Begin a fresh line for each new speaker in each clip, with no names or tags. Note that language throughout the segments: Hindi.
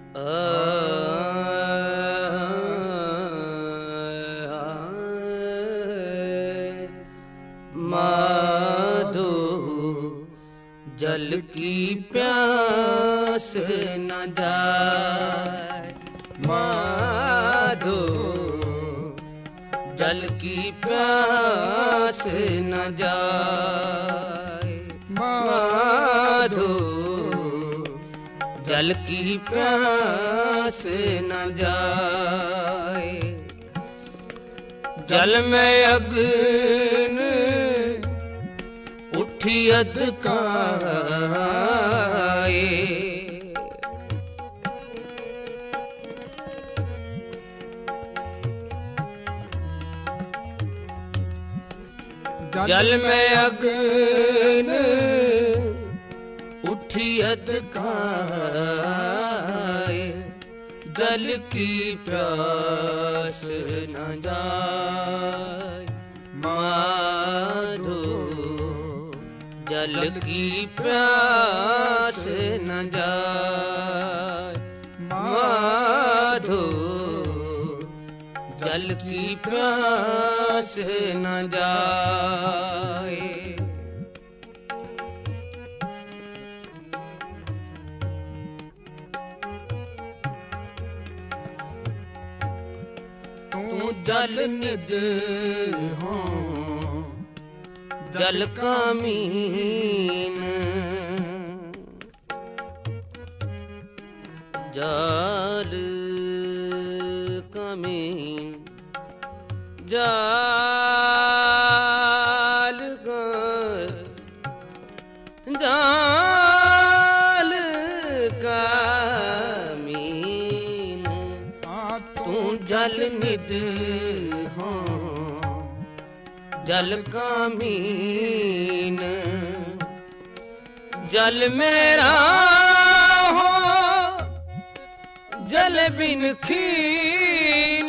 माधो जल की प्यास न जाए, माधो जल की प्यास न जाए, माधो जल की प्यास न जाए। जल में अग्न उठी अधकाए, जल में अग्न उठी अधकाए, जल की प्यास न जाए, माधो जल की प्यास न जाए, माधो जल की प्यास न जाए। तू जल निध हो जल का मीन, जल का मीन, जाल का जाल का मीन। तू जल निध हो जल का मीन, जल मेरा हो जल बिन खीन,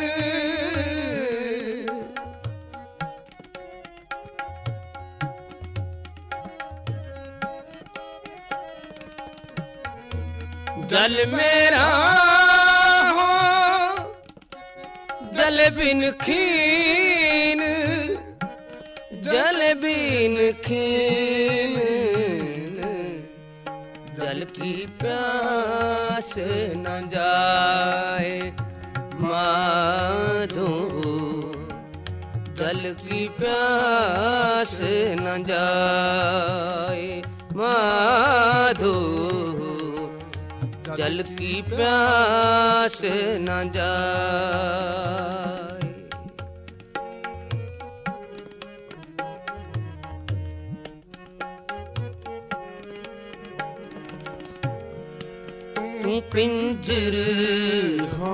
जल मेरा हो जल बिन खीन, जल बिन खीन, जल की प्यास न जाए, माधो जल की प्यास न जाए, माधो जल की प्यास न जाए। तू पिंजर हो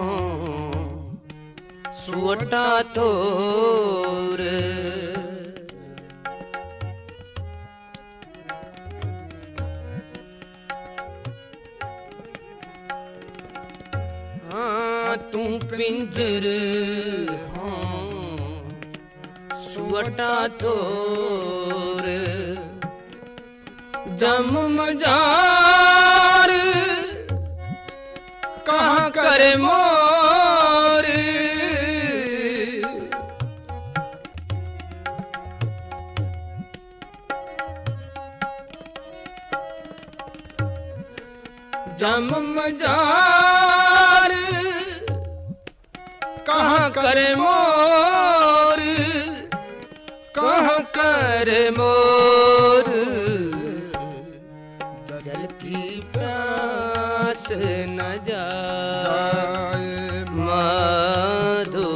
सुवटा तोर, तू पिंजर हो सुवटा तोर, जम मजार कहाँ करे मोर, जम मजार कहाँ करे मोर, कहाँ करे मोर, जल की प्यास न जाए, माधो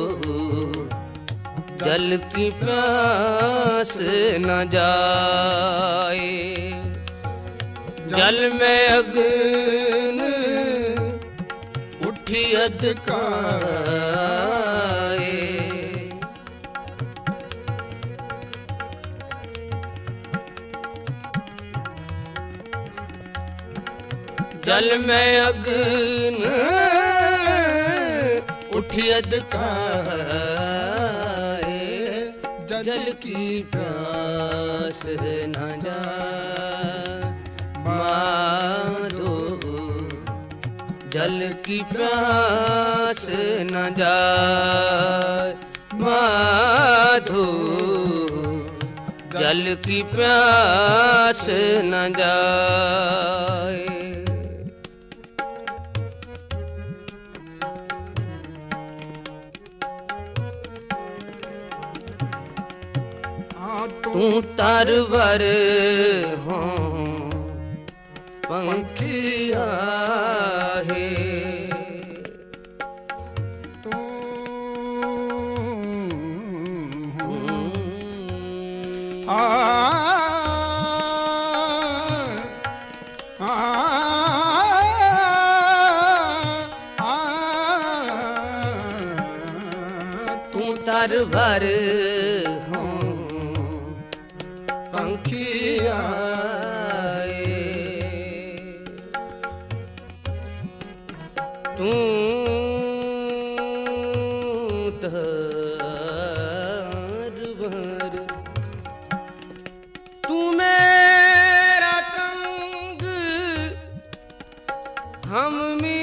जल की प्यास न जाए। जल में अग्न उठी अधकाए, जल में अग्न उठी अधकाए, जल की प्यास न जाए, माधो जल की प्यास न जाए माधो, जल की प्यास न जाए। तू तरवर हो पंखिया है,
तू
तू तरवर हो पंखिया तू तरवर, तू मेरा तंग हम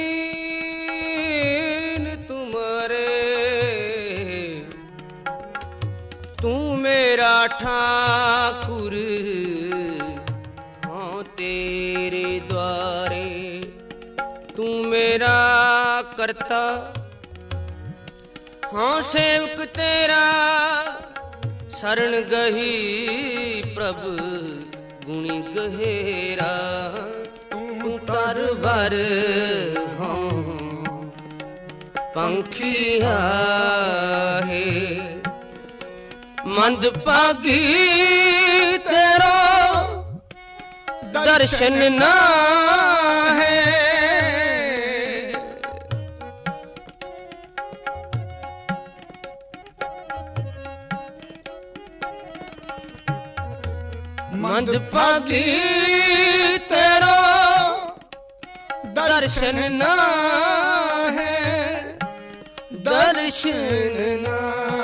मीन तुम्हारे, तू मेरा ठाकुर हाँ तेरे द्वारे, तू मेरा करता हाँ सेवक तेरा, शरण गही प्रभु गुणी गहेरा। तू तरवर हाँ पंखिया है, मंदभागी तेरा दर्शन ना है, मंदभागी तेरा दर्शन ना है, दर्शन ना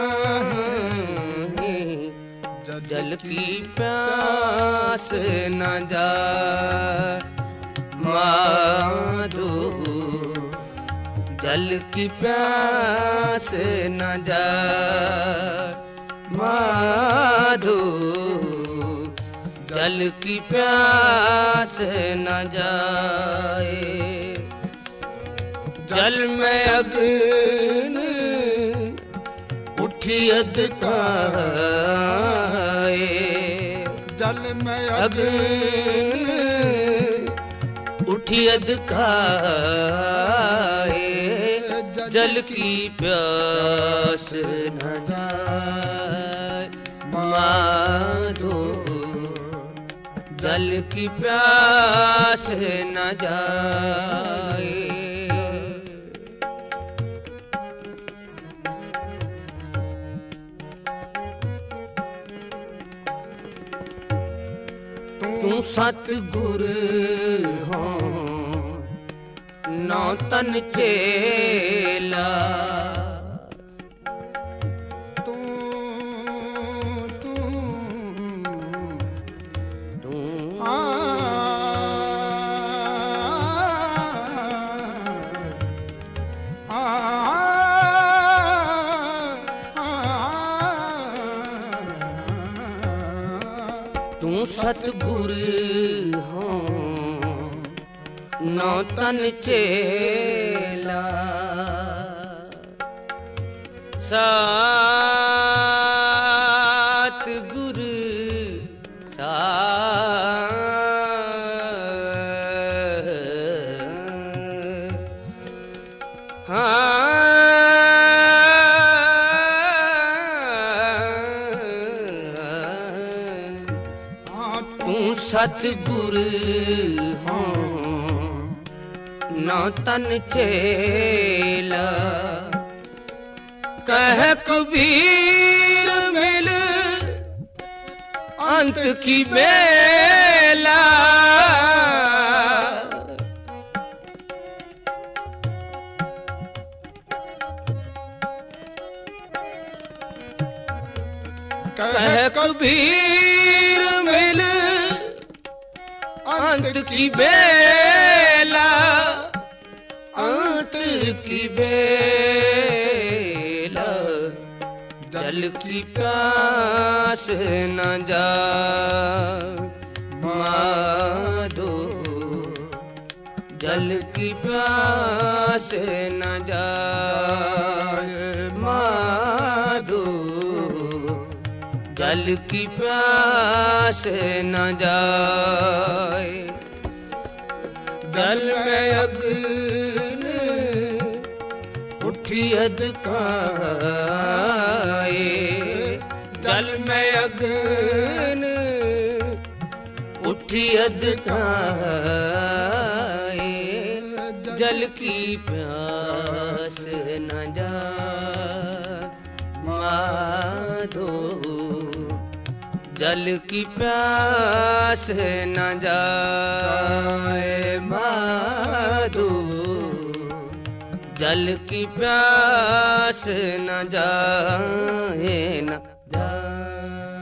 है। जल की प्यास न जाए माधो, जल की प्यास न जाए माधो, जल की प्यास न जाए। जल में अग्न उठी अधकाए,
जल में
अग्न उठी अधकाए, जल की प्यास न जाए माधो, जल की प्यास न जाए। तू सतगुर हो नौ तन चेला,
तू तू
तू तू सतगुर हो नौ तन चेला, सतगुर तू सतगुर हो नौ तन चेला, कह कबीर मिल अंत की बेला, कह कबीर मिल अंत की बेला, की बेला जल की प्यास न जा माधो जल की प्यास न जाए माधो जल की प्यास न जाए जल में अग्न उठी अधकाए जल में अग्न उठी अधकाए जल की प्यास न जा माधो जल की प्यास न जाए माधो जल की प्यास न जाए न जाए।